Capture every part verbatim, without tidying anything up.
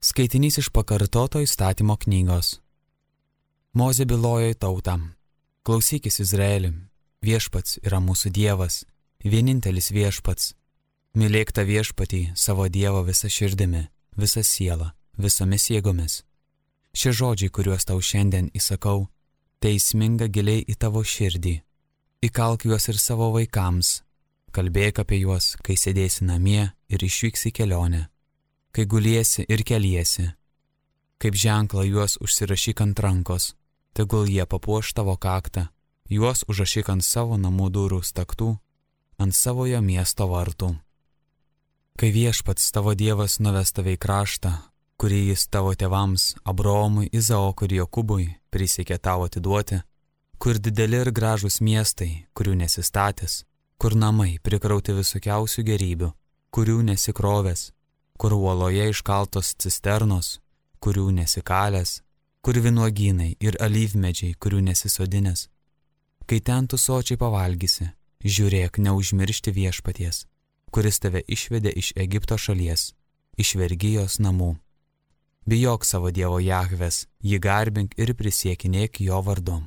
Skaitinys iš pakartoto įstatymo knygos. Mozė bylojo į tautą. Klausykis, Izraeli, viešpats yra mūsų Dievas, vienintelis viešpats. Mylėk tą viešpatį savo Dievą visą širdimi, visą sielą, visomis jėgomis. Šie žodžiai, kuriuos tau šiandien įsakau, tai įsminga giliai į tavo širdį. Įkalk juos ir savo vaikams. Kalbėk apie juos, kai sėdėsi namie ir išvyksi kelionę. Kai guliesi ir keliesi, kaip ženklą juos užsirašyk ant rankos, tegul jie papuoš tavo kaktą, juos užrašyk ant savo namų durų staktų, ant savojo miesto vartų. Kai viešpats tavo Dievas nuves tave į kraštą, kurį jis tavo tėvams Abraomui, Izaokui ir Jokūbui prisiekė tau atiduoti, kur dideli ir gražūs miestai, kurių nesistatęs, kur namai prikrauti visokiausių gerybių, kurių nesikrovęs, kur uoloje iškaltos cisternos, kurių nesikalęs, kur vynuogynai ir alyvmedžiai, kurių nesisodinęs. Kai ten tu sočiai pavalgysi, žiūrėk neužmiršti viešpaties, kuris tave išvedė iš Egipto šalies, iš vergijos namų. Bijok savo Dievo Jahvės, jį garbink ir prisiekinėk jo vardu.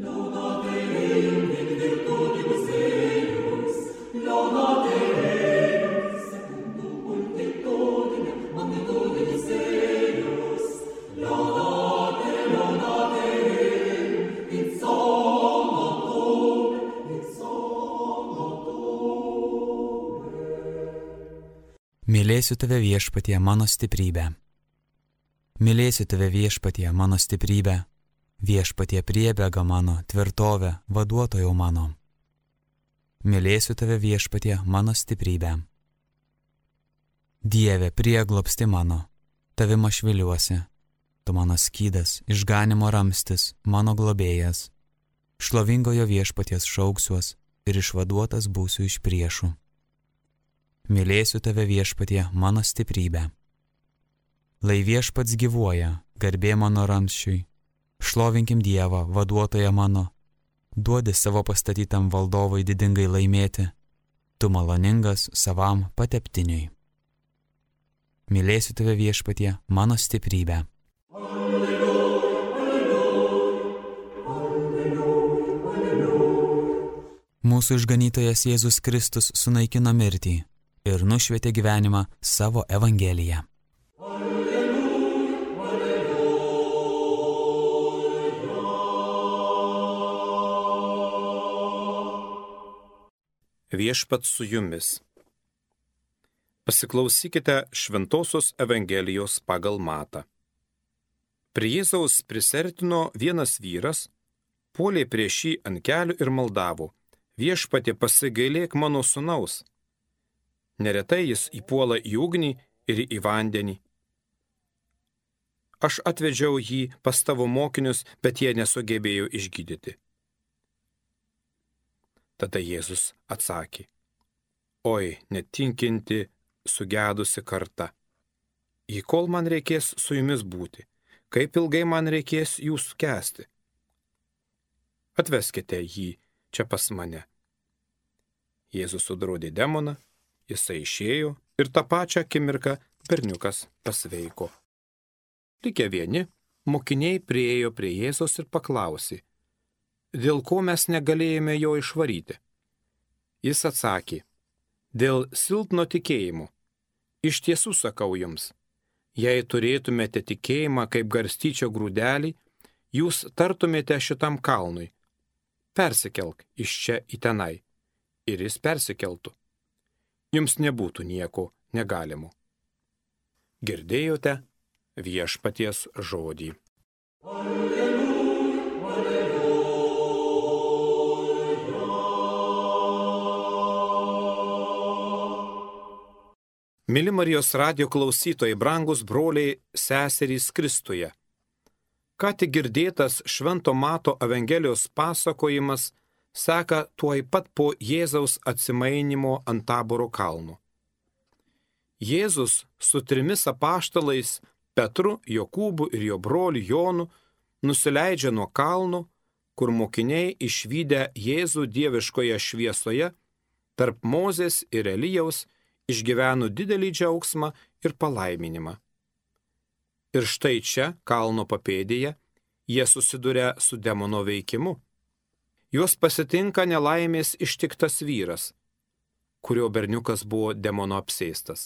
Mylėsiu tave viešpatie mano stiprybę. Mylėsiu tave viešpatie mano stiprybę, viešpatie priebėga mano, tvirtovė, vaduotojau mano. Mylėsiu tave viešpatie mano stiprybę. Dieve, prieglobsti mano, tavim aš viliuosi, tu mano skydas, išganimo ramstis, mano globėjas. Šlovingojo viešpaties šauksiuos ir išvaduotas būsiu iš priešų. Mylėsiu tave viešpatie mano stiprybę. Lai viešpats gyvuoja, garbė mano ramsčiui. Šlovinkim Dievą, vaduotoją mano. Duodi savo pastatytam valdovui didingai laimėti. Tu maloningas savam pateptiniui. Mylėsiu tave viešpatie mano stiprybę. Mūsų išganytojas Jėzus Kristus sunaikino mirtį ir nušvietė gyvenimą savo Evangeliją. Viešpats su jumis. Pasiklausykite Šventosios Evangelijos pagal Matą. Prie Jėzaus prisertino vienas vyras, puolė prieš jį ant kelių ir maldavo: Viešpatie, pasigailėk mano sūnaus. Neretai jis įpuola į ugnį ir į vandenį. Aš atvedžiau jį pas tavo mokinius, bet jie nesugebėjo išgydyti. Tada Jėzus atsakė: Oi, netinkinti, sugedusi karta. Į kol man reikės su jumis būti, kaip ilgai man reikės jūs kęsti? Atveskite jį čia pas mane. Jėzus sudrodė demoną, jisai išėjo ir tą pačią akimirką berniukas pasveiko. Likę vieni, mokiniai priėjo prie Jėzaus ir paklausė: Dėl ko mes negalėjome jo išvaryti? Jis atsakė: Dėl silpno tikėjimo. Iš tiesų sakau jums, jei turėtumėte tikėjimą kaip garstyčio grūdelį, jūs tartumėte šitam kalnui: Persikelk iš čia į tenai, ir jis persikeltų. Jums nebūtų nieko negalimo. Girdėjote viešpaties žodį. Alleluja, alleluja. Mili Marijos radijo klausytojai, brangus broliai, seserys Kristuje. Ką tik girdėtas Švento Mato Evangelijos pasakojimas seka tuoj pat po Jėzaus atsimainymo ant Taboro kalno. Jėzus su trimis apaštalais Petru, Jokūbu ir jo broliu Jonu nusileidžia nuo kalno, kur mokiniai išvydę Jėzų dieviškoje šviesoje, tarp Mozės ir Elijaus išgyveno didelį džiaugsmą ir palaiminimą. Ir štai čia, kalno papėdėje, jie susiduria su demono veikimu. Juos pasitinka nelaimės ištiktas vyras, kurio berniukas buvo demono apsėstas.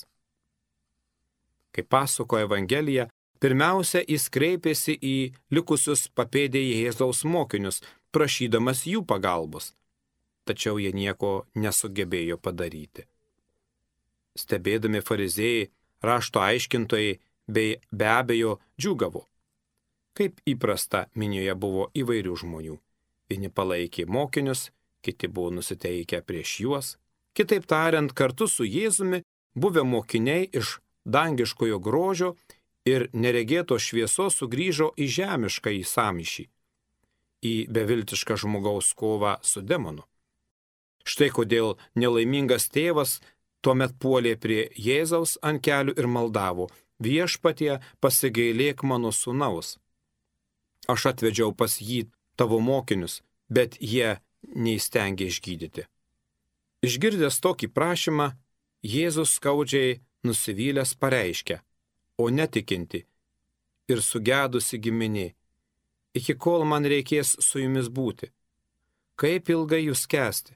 Kaip pasakoja Evangelija, pirmiausia, jis kreipėsi į likusius papėdėje Jėzaus mokinius, prašydamas jų pagalbos, tačiau jie nieko nesugebėjo padaryti. Stebėdami fariziejai, rašto aiškintojai bei be abejo džiūgavo. Kaip įprasta, minioje buvo įvairių žmonių. Vieni palaikė mokinius, kiti buvo nusiteikę prieš juos. Kitaip tariant, kartu su Jėzumi buvę mokiniai iš dangiškojo grožio ir neregėto šviesos sugrįžo į žemišką į sąmyšį, į beviltišką žmogaus kovą su demonu. Štai kodėl nelaimingas tėvas tuomet puolė prie Jėzaus ant kelių ir maldavo: Viešpatie, pasigailėk mano sūnaus. Aš atvedžiau pas jį tavo mokinius, bet jie neįstengė išgydyti. Išgirdęs tokį prašymą, Jėzus skaudžiai nusivylęs pareiškė: O netikinti ir sugedusi giminė, iki kol man reikės su jumis būti, kaip ilgai jūs kęsti?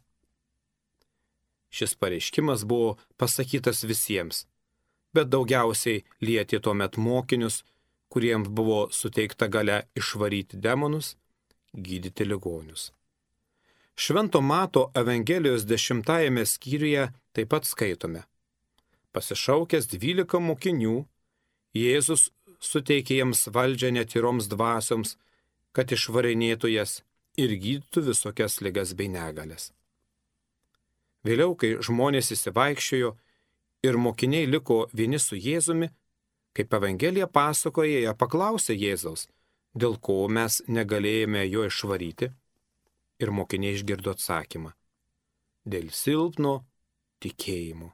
Šis pareiškimas buvo pasakytas visiems, bet daugiausiai lietė tuomet mokinius, kuriems buvo suteikta galia išvaryti demonus, gydyti ligonius. Švento Mato Evangelijos dešimtajame skyriuje taip pat skaitome: Pasišaukęs dvylika mokinių, Jėzus suteikė jiems valdžią netyroms dvasioms, kad išvarinėtų jas ir gydytų visokias ligas bei negalias. Vėliau, kai žmonės įsivaikščiojo ir mokiniai liko vieni su Jėzumi, kaip Evangelija pasakoja, jie paklausė Jėzaus, dėl ko mes negalėjome jo išvaryti, ir mokiniai išgirdo atsakymą: dėl silpno tikėjimo.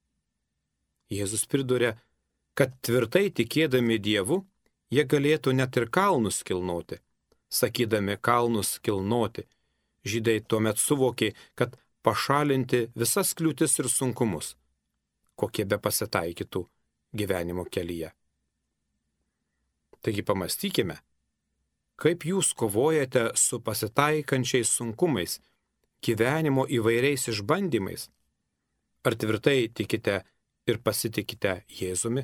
Jėzus priduria, kad tvirtai tikėdami Dievu, jie galėtų net ir kalnus kilnoti. Sakydami kalnus kilnoti, žydai tuomet suvokė, kad pašalinti visas kliūtis ir sunkumus, kokie be pasitaikytų gyvenimo kelyje. Taigi pamastykime, kaip jūs kovojate su pasitaikančiais sunkumais, gyvenimo įvairiais išbandymais. Ar tvirtai tikite ir pasitikite Jėzumi?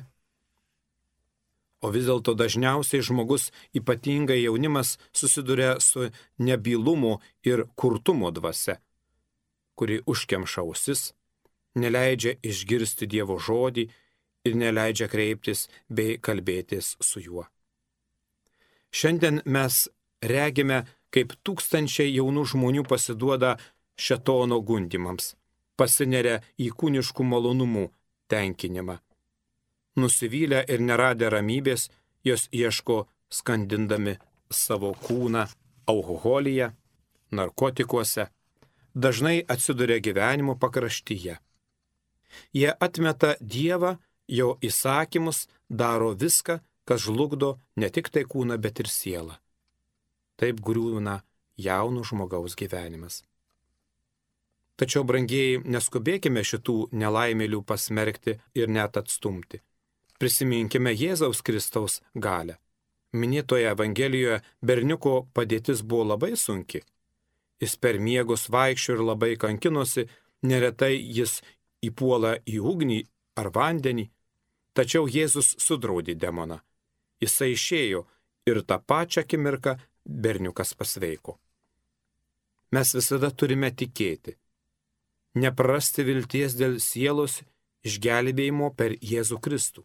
O vis dėlto dažniausiai žmogus, ypatingai jaunimas, susiduria su nebylumo ir kurtumo dvasia, kuri užkemša ausis, neleidžia išgirsti Dievo žodį ir neleidžia kreiptis bei kalbėtis su juo. Šiandien mes regime, kaip tūkstančiai jaunų žmonių pasiduoda šėtono gundymams, pasineria į kūniškų malonumų tenkinimą. Nusivylę ir neradę ramybės, jos ieško skandindami savo kūną alkoholyje, narkotikuose, dažnai atsiduria gyvenimo pakraštyje. Jie atmeta Dievą, jo įsakymus, daro viską, kas žlugdo ne tik tai kūną, bet ir sielą. Taip griūna jauno žmogaus gyvenimas. Tačiau, brangieji, neskubėkime šitų nelaimėlių pasmerkti ir net atstumti. Prisiminkime Jėzaus Kristaus galią. Minėtoje Evangelijoje berniuko padėtis buvo labai sunki. Jis per miegus vaikščiojo ir labai kankinosi, neretai jis įpuola į ugnį ar vandenį, tačiau Jėzus sudraudė demoną. Jisai išėjo ir tą pačią akimirką berniukas pasveiko. Mes visada turime tikėti, neprarasti vilties dėl sielos išgelbėjimo per Jėzų Kristų.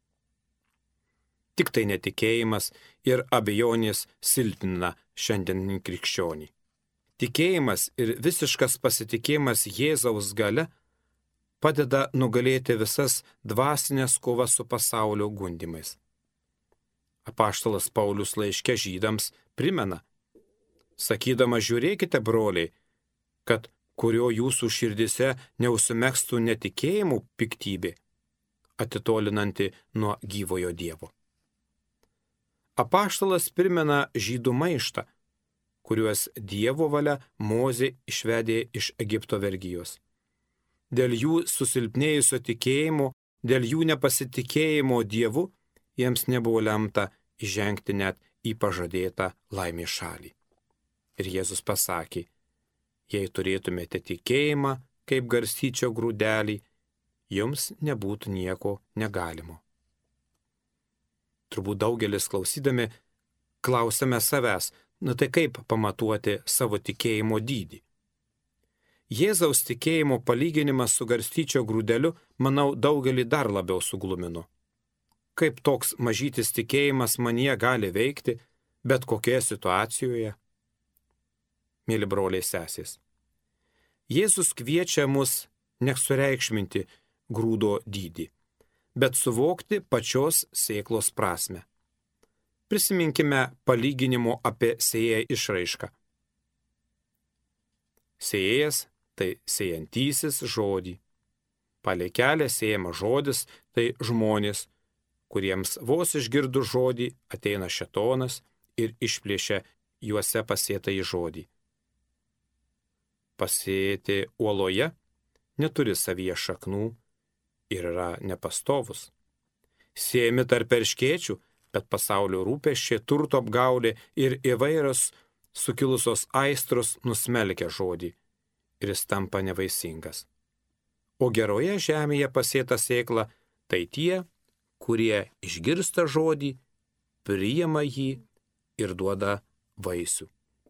Tik tai netikėjimas ir abejonės silpnina šiandien krikščionį. Tikėjimas ir visiškas pasitikėjimas Jėzaus galia padeda nugalėti visas dvasinės kovas su pasaulio gundymais. Apaštalas Paulius laiške žydams primena, sakydama: žiūrėkite, broliai, kad kurio jūsų širdise neužsimegstų netikėjimų piktybė, atitolinanti nuo gyvojo Dievo. Apaštalas primena žydų maištą, kuriuos Dievo valia Mozė išvedė iš Egipto vergijos. Dėl jų susilpnėjusio tikėjimo, dėl jų nepasitikėjimo Dievu, jiems nebuvo lemta įžengti net į pažadėtą laimės šalį. Ir Jėzus pasakė, jei turėtumėte tikėjimą, kaip garstyčio grūdelį, jums nebūtų nieko negalimo. Turbūt daugelis klausydami klausime savęs, nu tai kaip pamatuoti savo tikėjimo dydį? Jėzaus tikėjimo palyginimas su garstyčio grūdeliu, manau, daugelį dar labiau suglumino. Kaip toks mažytis tikėjimas manyje gali veikti bet kokioje situacijoje? Mėly broliai sesės, Jėzus kviečia mus nesureikšminti grūdo dydį, bet suvokti pačios sėklos prasme. Prisiminkime palyginimo apie sėją išraišką. Sėjas tai sėjantysis žodį. Palei kelią sėjama žodis tai žmonės, kuriems vos išgirdus žodį ateina šėtonas ir išplėšia juose pasėtąjį žodį. Pasėti uoloje neturi savyje šaknų ir yra nepastovus. Sėjami tarp erškėčių, bet pasaulio rūpesčiai, turto apgaulė ir įvairios sukilusios aistros nusmelkia žodį ir jis tampa nevaisingas. O geroje žemėje pasėta sėkla tai tie, kurie išgirsta žodį, priima jį ir duoda vaisių.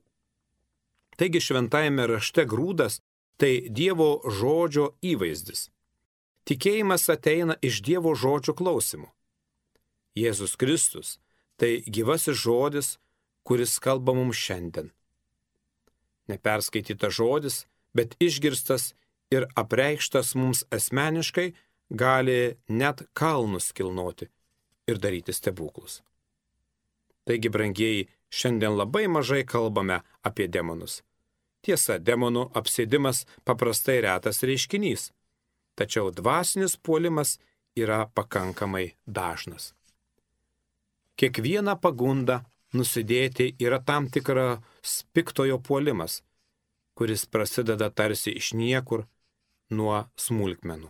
Taigi šventajame rašte grūdas tai Dievo žodžio įvaizdis. Tikėjimas ateina iš Dievo žodžio klausimo. Jėzus Kristus tai gyvasis žodis, kuris kalba mums šiandien. Neperskaitytas žodis, bet išgirstas ir apreikštas mums asmeniškai gali net kalnus kilnoti ir daryti stebuklus. Taigi, brangieji, šiandien labai mažai kalbame apie demonus. Tiesa, demonų apsėdimas paprastai retas reiškinys, tačiau dvasinis puolimas yra pakankamai dažnas. Kiekviena pagunda nusidėti yra tam tikras piktojo puolimas, kuris prasideda tarsi iš niekur nuo smulkmenų.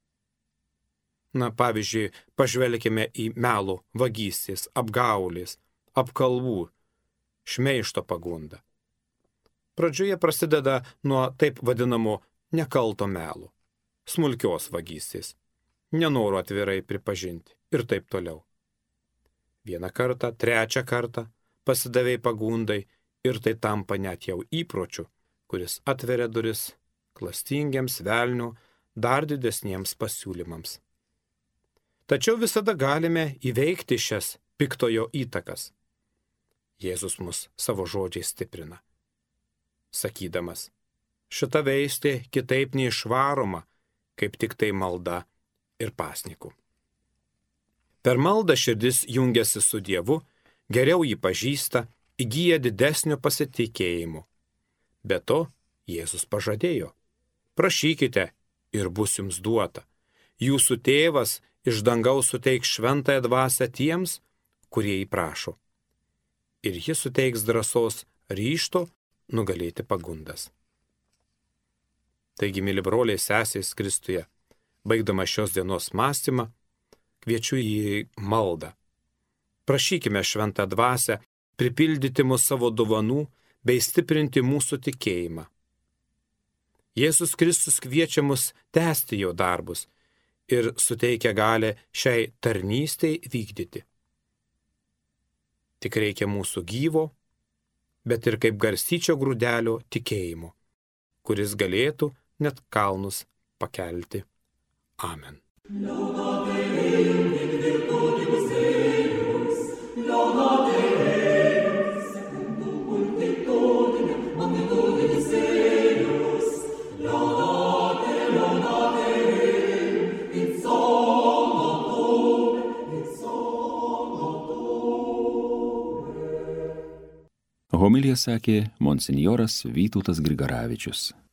Na, pavyzdžiui, pažvelkime į melo, vagystės, apgaulės, apkalbų, šmeižto pagundą. Pradžioje prasideda nuo taip vadinamo nekalto melo, smulkios vagystės, nenoro atvirai pripažinti ir taip toliau. Vieną kartą, trečią kartą pasidavei pagundai ir tai tampa net jau įpročiu, kuris atveria duris klastingiams velnio dar didesniems pasiūlymams. Tačiau visada galime įveikti šias piktojo įtakas. Jėzus mus savo žodžiais stiprina, sakydamas, šita veistė kitaip neišvaroma, kaip tik tai malda ir pasniku. Per maldą širdis jungiasi su Dievu, geriau jį pažįsta, įgyja didesnio pasitikėjimo. Be to, Jėzus pažadėjo, prašykite ir bus jums duota. Jūsų tėvas iš dangaus suteiks šventąją dvasią tiems, kurie jį prašo. Ir jis suteiks drąsos ryžto nugalėti pagundas. Taigi, mėly broliai sesės Kristuje, baigdama šios dienos mąstymą, kviečiu į maldą. Prašykime šventą dvasią pripildyti mus savo dovanų bei stiprinti mūsų tikėjimą. Jėzus Kristus kviečia mus tęsti jo darbus ir suteikia galę šiai tarnystei vykdyti. Tik reikia mūsų gyvo, bet ir kaip garstyčio grūdelio tikėjimo, kuris galėtų net kalnus pakelti. Amen. Homiliją sakė monsinjoras Vytautas Grigaravičius.